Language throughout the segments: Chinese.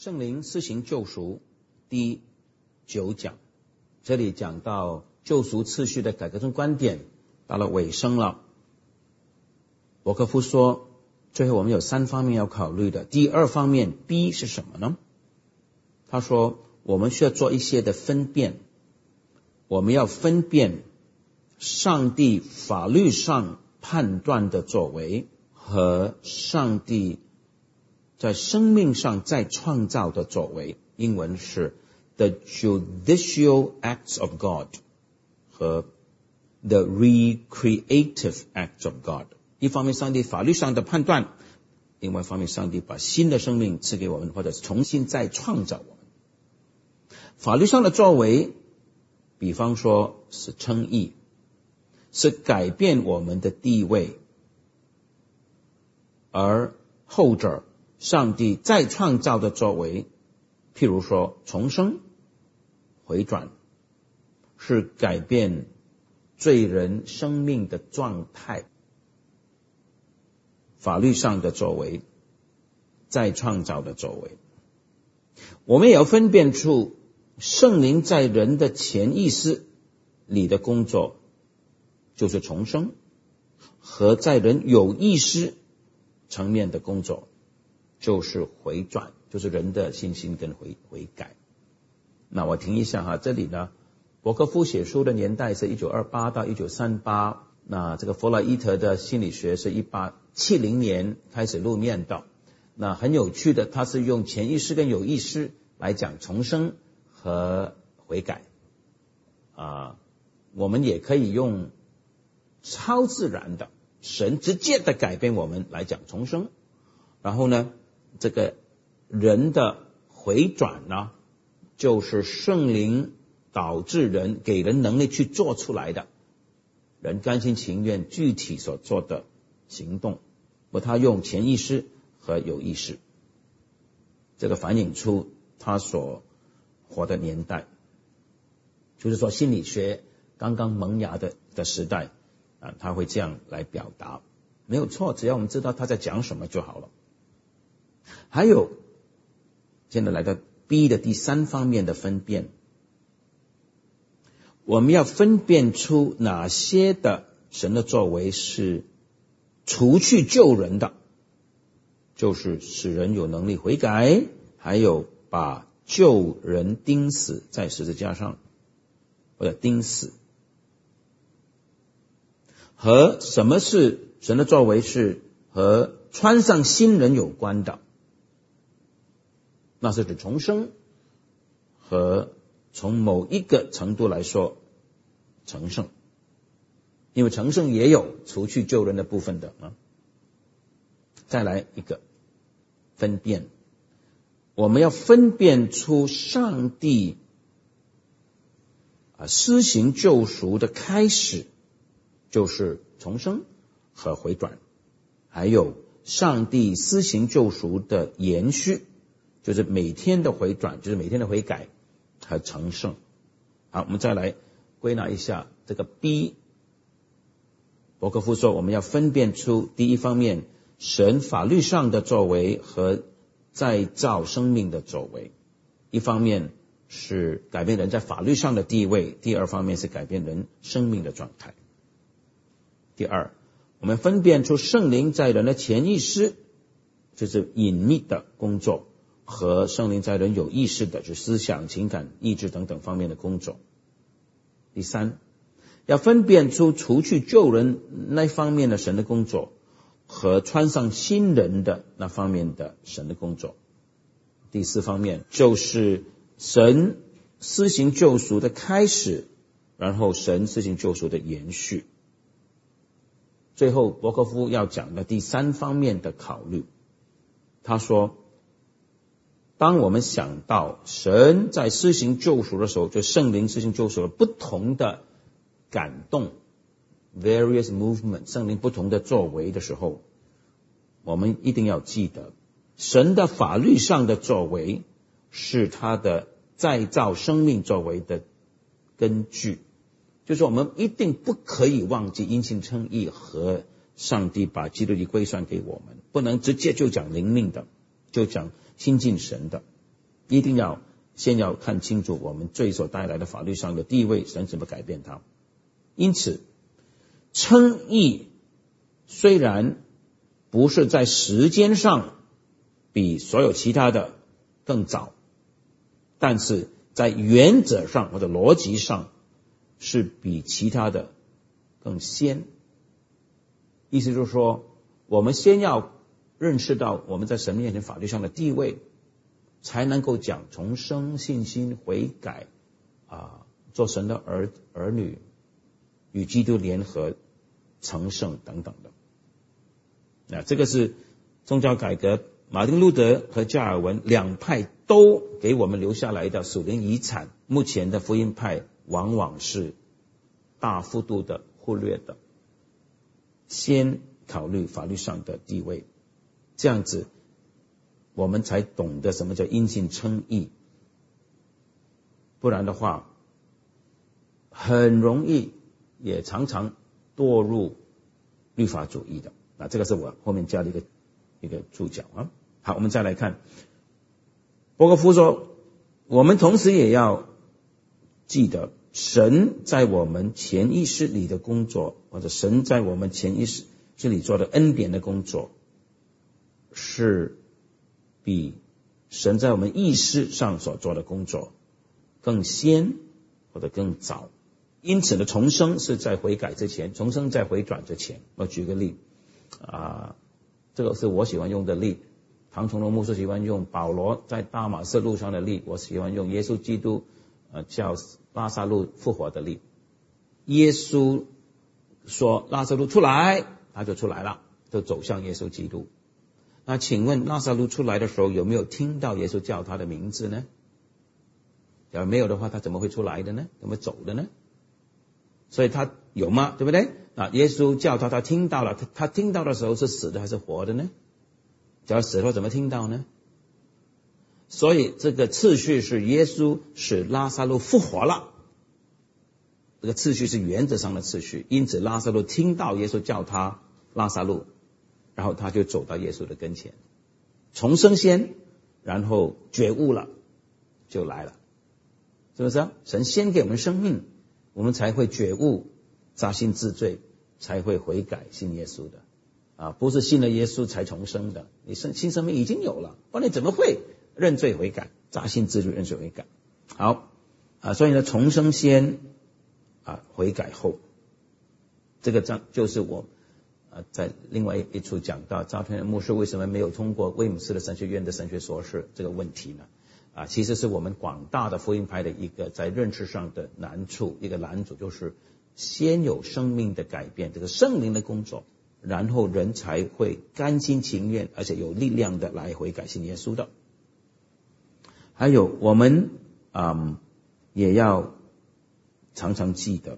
圣灵施行救赎第9讲，这里讲到救赎次序的改革中观点到了尾声了。伯克夫说，最后我们有3方面要考虑的。第2方面 B 是什么呢？他说我们需要做一些的分辨，我们要分辨上帝法律上判断的作为和上帝在生命上再创造的作为，英文是 The Judicial Acts of God 和 The Recreative Acts of God。 一方面上帝法律上的判断，另外一方面上帝把新的生命赐给我们，或者是重新再创造我们。法律上的作为，比方说是称义，是改变我们的地位，而后者上帝再创造的作为，譬如说重生、回转，是改变罪人生命的状态。法律上的作为，再创造的作为。我们也要分辨出圣灵在人的潜意识里的工作，就是重生，和在人有意识层面的工作，就是回转，就是人的信心跟悔改。那我停一下哈，这里呢，伯克夫写书的年代是1928到1938，那这个弗洛伊德的心理学是1870年开始露面的。那很有趣的，他是用潜意识跟有意识来讲重生和悔改。我们也可以用超自然的神直接的改变我们来讲重生。然后呢，这个人的回转呢，就是圣灵导致人给人能力去做出来的，人甘心情愿具体所做的行动，他用潜意识和有意识，这个反映出他所活的年代，就是说心理学刚刚萌芽的时代他会这样来表达，没有错，只要我们知道他在讲什么就好了。还有现在来到 B 的第3方面的分辨，我们要分辨出哪些的神的作为是除去救人的，就是使人有能力悔改，还有把救人钉死在十字架上，或者钉死。和什么是神的作为是和穿上新人有关的，那是指重生和从某一个程度来说成圣，因为成圣也有除去救人的部分的再来一个分辨，我们要分辨出上帝施行救赎的开始，就是重生和回转，还有上帝施行救赎的延续，就是每天的回转，就是每天的悔改和成圣。好，我们再来归纳一下这个 B。 伯克夫说我们要分辨出第一方面神法律上的作为和再造生命的作为，一方面是改变人在法律上的地位，第2方面是改变人生命的状态。第2，我们分辨出圣灵在人的潜意识，就是隐秘的工作，和圣灵在人有意识的，就是思想、情感、意志等等方面的工作。第3，要分辨出除去救人那方面的神的工作，和穿上新人的那方面的神的工作。第4方面就是神施行救赎的开始，然后神施行救赎的延续。最后伯克夫要讲的第3方面的考虑，他说当我们想到神在施行救赎的时候，就圣灵施行救赎的不同的感动 various movement， 圣灵不同的作为的时候，我们一定要记得神的法律上的作为是他的再造生命作为的根据，就是我们一定不可以忘记因信称义和上帝把基督的归算给我们，不能直接就讲灵命的，就讲亲近神的。 一定要先要看清楚我们罪所带来的法律上的地位，神怎么改变它。因此称义虽然不是在时间上比所有其他的更早，但是在原则上或者逻辑上是比其他的更先。意思就是说，我们先要认识到我们在神面前法律上的地位，才能够讲重生、信心、悔改做神的儿女，与基督联合、成圣等等的。这个是宗教改革马丁路德和加尔文两派都给我们留下来的属灵遗产。目前的福音派往往是大幅度的忽略的，先考虑法律上的地位，这样子我们才懂得什么叫因信称义。不然的话很容易也常常堕入律法主义的。这个是我后面加的一个注脚啊。好，我们再来看伯格夫说，我们同时也要记得神在我们潜意识里的工作，或者神在我们潜意识里做的恩典的工作，是比神在我们意识上所做的工作更先或者更早。因此的重生是在悔改之前，重生在回转之前。我举个例这个是我喜欢用的例，唐崇荣牧师喜欢用保罗在大马色路上的例，我喜欢用耶稣基督叫拉撒路复活的例。耶稣说拉撒路出来，他就出来了，就走向耶稣基督。那请问拉撒路出来的时候有没有听到耶稣叫他的名字呢？假如没有的话，他怎么会出来的呢？怎么走的呢？所以他有吗？对不对？耶稣叫他，他听到了，他听到的时候是死的还是活的呢？假如死了怎么听到呢？所以这个次序是耶稣使拉撒路复活了，这个次序是原则上的次序。因此拉撒路听到耶稣叫他拉撒路，然后他就走到耶稣的跟前，重生先，然后觉悟了就来了，是不是神先给我们生命，我们才会觉悟，扎心治罪，才会悔改信耶稣的不是信了耶稣才重生的。你新生命已经有了，不然你怎么会认罪悔改，扎心治罪认罪悔改？好所以呢，重生先悔改后，这个就是我在另外一处讲到赵天牧师为什么没有通过威姆斯的神学院的神学硕士这个问题呢？其实是我们广大的福音派的一个在认识上的难处，一个拦阻，就是先有生命的改变，这个圣灵的工作，然后人才会甘心情愿而且有力量的来悔改信耶稣的。还有我们也要常常记得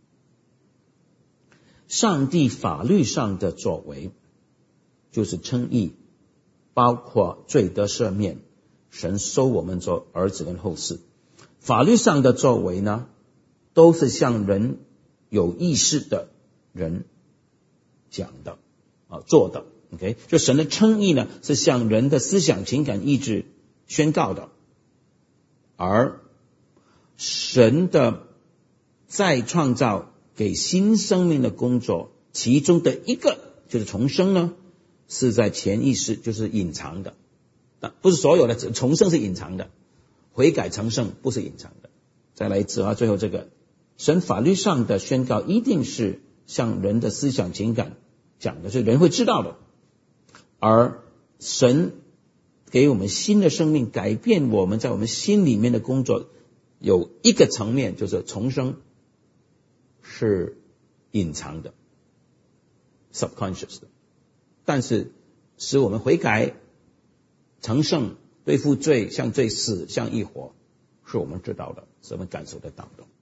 上帝法律上的作为，就是称义，包括罪得赦免，神收我们做儿子跟后嗣。法律上的作为呢，都是向人有意识的人讲的做的。 OK， 就神的称义呢，是向人的思想情感意志宣告的，而神的再创造给新生命的工作，其中的一个就是重生呢，是在潜意识，就是隐藏的，不是所有的重生是隐藏的，悔改成圣不是隐藏的。再来一次最后这个神法律上的宣告一定是向人的思想情感讲的，所以人会知道的。而神给我们新的生命，改变我们在我们心里面的工作，有一个层面就是重生是隐藏的 subconscious 的，但是使我们悔改成圣，对付罪，向罪死，向义活，是我们知道的，是我们感受得到的。